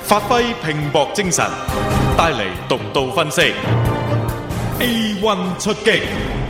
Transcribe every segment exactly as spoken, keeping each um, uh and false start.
發揮拼搏精神，帶嚟獨到分析。A one 出擊。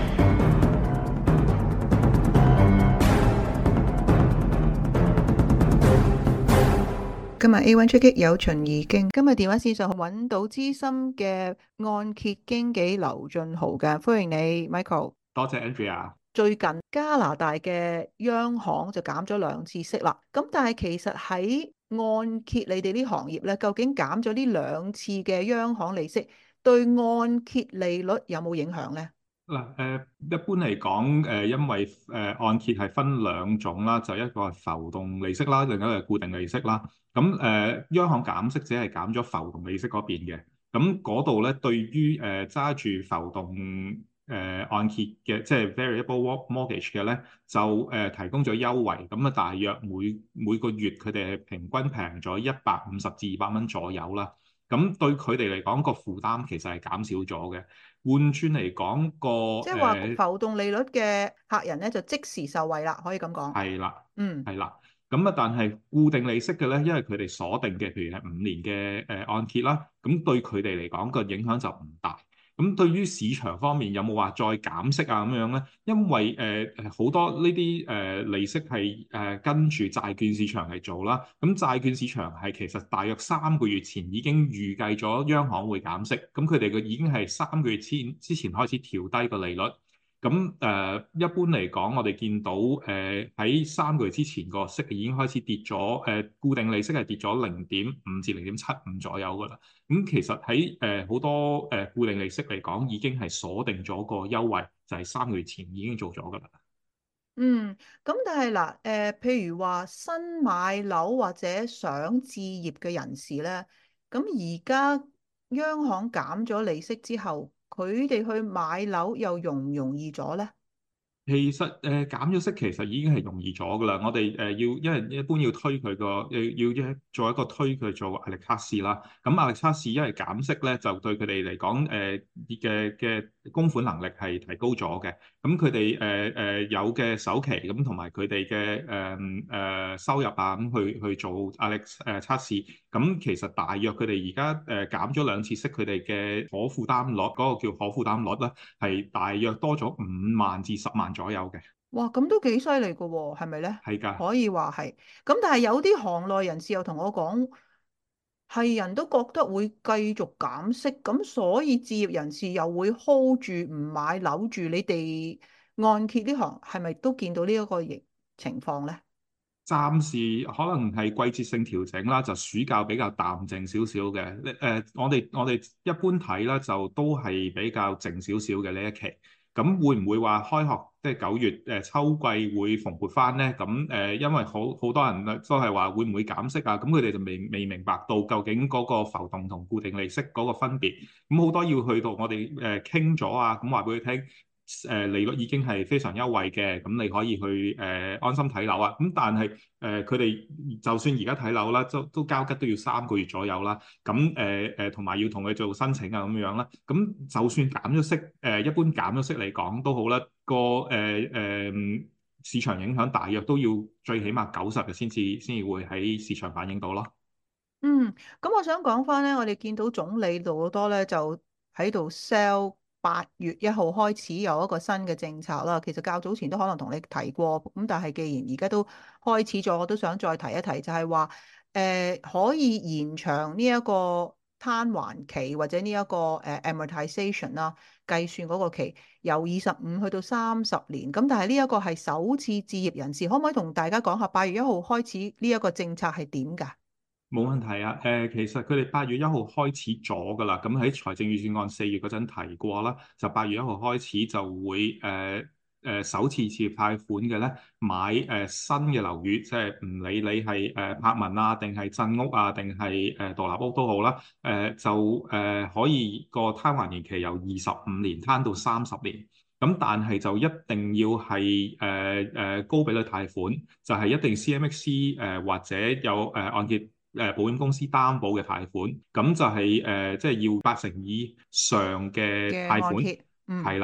今日 A one 出擊有秦怡經，今日電話線上揾到資深嘅按揭經紀劉俊豪嘅，歡迎你 Michael。 多謝 Andrea。 最近加拿大嘅央行就減咗兩次息啦，咁但係其實喺按揭你哋呢行業咧，究竟減咗呢兩次嘅央行利息，對按揭利率有冇影響咧？ 嗱，誒一般嚟講，誒因為誒按揭係分兩種啦，就一個係浮動利息啦，另一個係固定利息啦。咁誒央行減息只係減咗浮動利息嗰邊嘅，咁嗰度咧對於誒揸住浮動誒按揭嘅，即係 variable mortgage 嘅咧，就誒提供咗優惠。咁啊，大約每每個月佢哋係平均平咗一百五十至二百蚊左右啦。咁對佢哋嚟講，個負擔其實係減少咗嘅。換轉嚟講，個即係話浮動利率嘅客人咧就即時受惠啦，可以咁講。 係啦， 嗯， 係啦。咁啊，但係固定利息嘅咧，因為佢哋鎖定嘅，譬如係五年嘅誒按揭啦，咁對佢哋嚟講個影響就唔大。咁對於市場方面有冇話再減息啊咁樣咧？因為誒誒好多呢啲誒利息係誒、呃、跟住債券市場嚟做啦。咁債券市場係其實大約三個月前已經預計咗央行會減息，咁佢哋嘅已經係三個月前之前開始調低個利率。咁誒、呃、一般嚟講，我哋見到誒喺三個月之前個息已經開始跌咗，誒、呃、固定利息係跌咗零點五至零點七五左右㗎啦。咁、嗯、其實喺誒好多誒、呃、固定利息嚟講，已經係鎖定咗個優惠，就係、是、三個月前已經做咗㗎啦。 嗯，咁但係嗱，誒、呃，譬如話新買樓或者想置業嘅人士咧，咁而家央行減咗利息之後，佢哋去買樓又容唔容易咗咧？ 其實誒、呃、減咗息其實已經係容易咗噶啦，我哋誒、呃、要因為一般要推佢個要要一做一個推佢做壓力測試啦。咁壓力測試因為減息咧，就對佢哋嚟講誒嘅嘅供款能力係提高咗嘅。咁佢哋誒誒有嘅首期咁同埋佢哋嘅誒誒收入啊咁去去做壓力誒、呃、測試。咁其實大約佢哋而家誒減咗兩次息，佢哋嘅可負擔率嗰、嗰個叫可負擔率咧，係大約多咗五萬至十萬左右嘅。 哇，咁都幾犀利噶喎，係咪咧？ 係㗎。 可以話係。咁但係有啲行內人士又同我講，係人都覺得會繼續減息，咁所以置業人士又會 hold 住唔買樓住。你哋按揭呢行係咪都見到呢一個情情況咧？ 暫時可能係季節性調整啦，就暑假比較淡靜少少嘅。誒、呃，我哋我哋一般睇啦，就都係比較靜少少嘅呢一期。咁會唔會話開學即係九月誒、呃、秋季會蓬勃翻咧？咁誒、呃，因為好好多人都係話會唔會減息啊？咁佢哋就未未明白到究竟嗰個浮動同固定利息嗰個分別。咁好多要去到我哋誒傾咗啊，咁話俾佢聽。誒利率已經係非常優惠嘅，咁你可以去誒、呃、安心睇樓啊。咁但係誒佢哋就算而家睇樓啦，都都交吉都要三個月左右啦。咁誒誒同埋要同佢做申請啊咁樣啦。咁就算減咗息，誒、呃、一般減咗息嚟講都好啦。個誒誒、呃、市場影響大約都要最起碼九十日先至先至會喺市場反映到咯。 嗯，咁我想講翻咧，我哋見到總理杜魯多咧就喺度 sell 八月一號開始有一個新嘅政策啦。其實較早前都可能同你提過，咁但係既然而家都開始咗，我都想再提一提，就係話誒可以延長呢一個攤還期或者呢、這、一個誒、呃、amortization 啦，計算嗰個期由二十五去到三十年。咁但係呢一個係首次置業人士，可唔可以同大家講下八月一號開始呢一個政策係點㗎？ 冇問題啊，誒、呃，其實佢哋八月一號開始咗噶啦，咁喺財政預算案四月嗰陣提過啦，就八月一號開始就會誒誒、呃呃、首次置業貸款嘅咧買誒、呃、新嘅樓宇，即係唔理你係誒、呃、柏文啊，定係鎮屋啊，定係誒獨立屋都好啦，誒、呃、就誒、呃、可以個攤還年期由二十五年攤到三十年，咁但係就一定要係誒誒高比率貸款，就係、是、一定 C M X C 誒、呃、或者有誒、呃、按揭。誒保險公司擔保嘅貸款，咁就係、是、誒、呃、即係要八成以上嘅嘅貸款， 按揭，嗯。 係啦。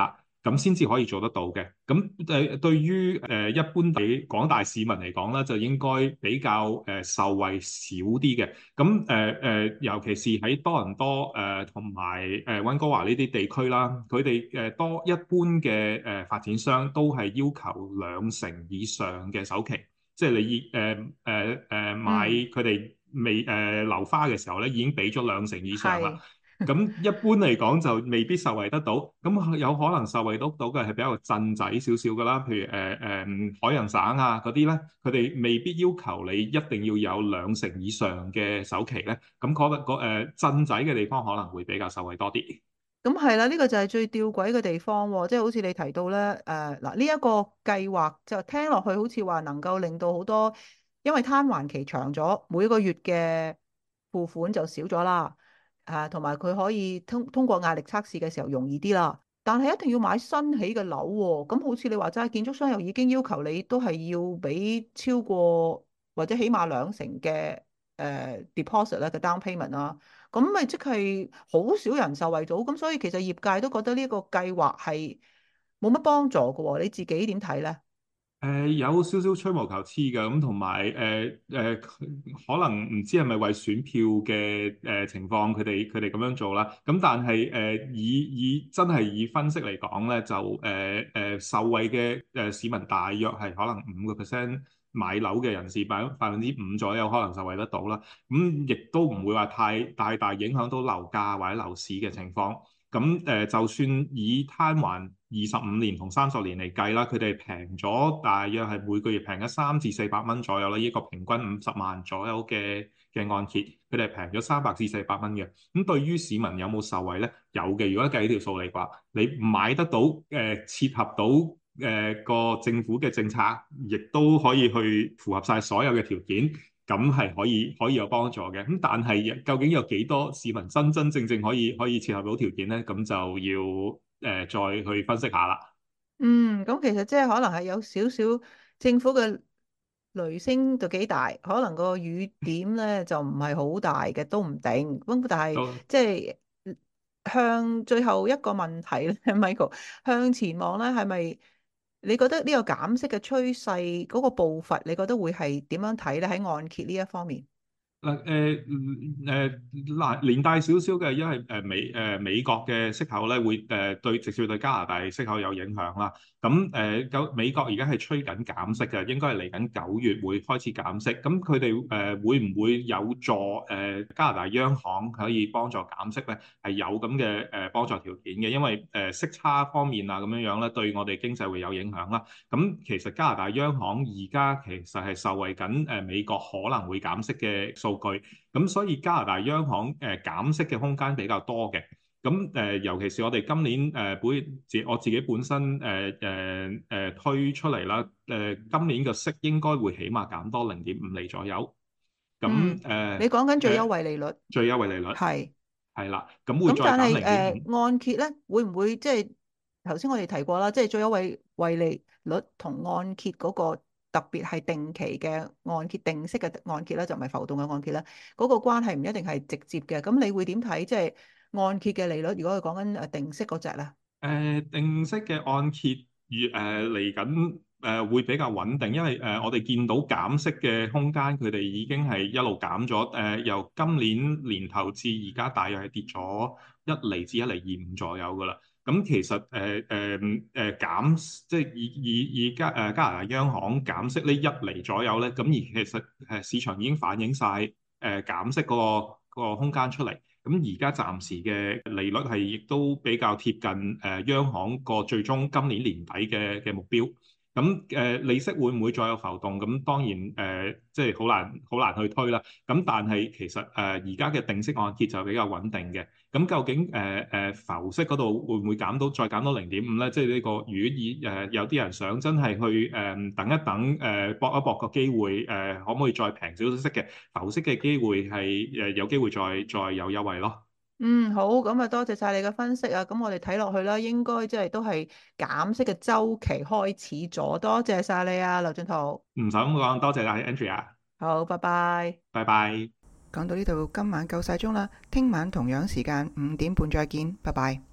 咁先至可以做得到嘅。咁誒對於誒一般俾廣大市民嚟講咧，就應該比較誒受惠少啲嘅。咁誒誒，尤其是喺多倫多誒同埋誒溫哥華呢啲地區啦，佢哋誒多一般嘅誒發展商都係要求兩成以上嘅首期，即係你誒誒誒買嗯， 佢哋未誒樓花嘅時候咧，已經俾咗兩成以上啦。 係。 咁一般嚟講就未必受惠得到，咁有可能受惠得到嘅係比較鎮仔少少㗎啦，譬如誒誒、呃呃、海洋省啊嗰啲咧，佢哋未必要求你一定要有兩成以上嘅首期咧，咁可能個誒鎮仔嘅地方可能會比較受惠多啲。 咁係啦，呢個就係最吊詭嘅地方喎，即係好似你提到咧，誒嗱呢一個計劃就聽落去好似話能夠令到好多，因為攤還期長咗，每個月嘅付款就少咗啦，誒同埋佢可以通通過壓力測試嘅時候容易啲啦，但係一定要買新起嘅樓喎，咁好似你話齋，建築商又已經要求你都係要俾超過或者起碼兩成嘅誒 deposit 咧嘅 down payment 啦。咁咪即係好少人受惠到，咁所以其實業界都覺得呢個計劃係冇乜幫助嘅喎，你自己點睇咧？ 誒、呃、有少少吹毛求疵嘅，咁同埋誒誒可能唔知係咪為選票嘅誒、呃、情況，佢哋佢哋咁樣做啦。咁但係誒、呃、以以真係以分析嚟講咧，就誒誒、呃呃、受惠嘅誒、呃、市民大約係可能五個 percent 買樓嘅人士，百百分之五左右可能受惠得到啦。咁亦都唔會話太大大影響到樓價或者樓市嘅情況。咁誒、呃，就算以攤還二十五年同三十年嚟計啦，佢哋平咗大約係每個月平咗三至四百蚊左右啦，呢個平均五十萬左右嘅嘅按揭，佢哋平咗三百至四百蚊嘅。咁對於市民有冇受惠呢？有嘅。如果計條數嚟話，你買得到誒、呃，切合到誒、呃、個政府嘅政策，亦都可以去符合晒所有嘅條件。咁係可以可以有幫助嘅，咁但係究竟有幾多市民真真正正可以可以切合到條件呢？咁就要誒、呃、再去分析下啦。 嗯，咁其實即係可能係有少少政府嘅雷聲就幾大，可能個雨點咧就唔係好大嘅，都唔定。咁但係都即係向最後一個問題咧，Michael 向前望咧，係咪你覺得呢個減息嘅趨勢嗰個步伐，你覺得會係點樣睇咧？喺按揭呢一方面？ 嗱誒誒嗱連帶少少嘅，因為誒美誒、呃、美國嘅息口咧會誒、呃、對直接對加拿大息口有影響啦。咁誒九美國而家係吹緊減息嘅，應該係嚟緊九月會開始減息。咁佢哋誒會唔會有助誒、呃、加拿大央行可以幫助減息咧？係有咁嘅誒幫助條件嘅，因為誒、呃、息差方面啊咁樣樣咧對我哋經濟會有影響啦。咁其實加拿大央行而家其實係受惠緊誒美國可能會減息嘅數據，咁所以加拿大央行誒、呃、減息嘅空間比較多嘅。咁誒、呃，尤其是我哋今年誒本自我自己本身誒誒誒推出嚟啦，誒、呃、今年嘅息應該會起碼減多零點五厘左右。咁嗯，你誒講緊最優誒惠利率最優惠利率係。 係啦，咁會咁但係再減零點五。 誒按揭咧，會唔會即係頭先我哋提過啦，即係最優惠惠利率同按揭嗰個特別係定期嘅按揭、定息嘅按揭咧，就唔係浮動嘅按揭咧，嗰個關係唔一定係直接嘅。咁你會點睇？即係按揭嘅利率，如果佢講緊誒定息嗰隻咧？ 誒、呃、定息嘅按揭越誒嚟緊誒會比較穩定，因為誒、呃、我哋見到減息嘅空間，佢哋已經係一路減咗。誒、呃、由今年年頭至而家，大約係跌咗一厘至一厘二五左右㗎啦。咁其實誒誒誒減即係以以以加誒、呃、加拿大央行減息呢一厘左右咧，咁而其實誒市場已經反映晒誒、呃、減息嗰、嗰個、嗰個空間出嚟。咁而家暫時嘅利率係亦都比較貼近誒、呃、央行個最終今年年底嘅嘅目標。咁誒、呃、利息會唔會再有浮動？咁當然誒、呃，即係好難好難去推啦。咁但係其實誒而家嘅定息按揭就比較穩定嘅。咁究竟誒誒、呃、浮息嗰度會唔會減到再減到零點五咧？即係呢、這個如果以誒、呃、有啲人想真係去誒、呃、等一等誒、呃、搏一搏個機會誒、呃，可唔可以再平少少息嘅浮息嘅機會係誒、呃、有機會再再有優惠咯？ 嗯，好，咁啊，多謝晒你嘅分析啊。咁我哋睇落去啦，應該即係都係減息嘅週期開始咗。多謝晒你啊，劉俊濤。 唔使咁講，多謝晒 Andrea， 好，拜拜。 拜拜。 講到呢度，今晚夠晒鐘啦，聽晚同樣時間五點半再見，拜拜。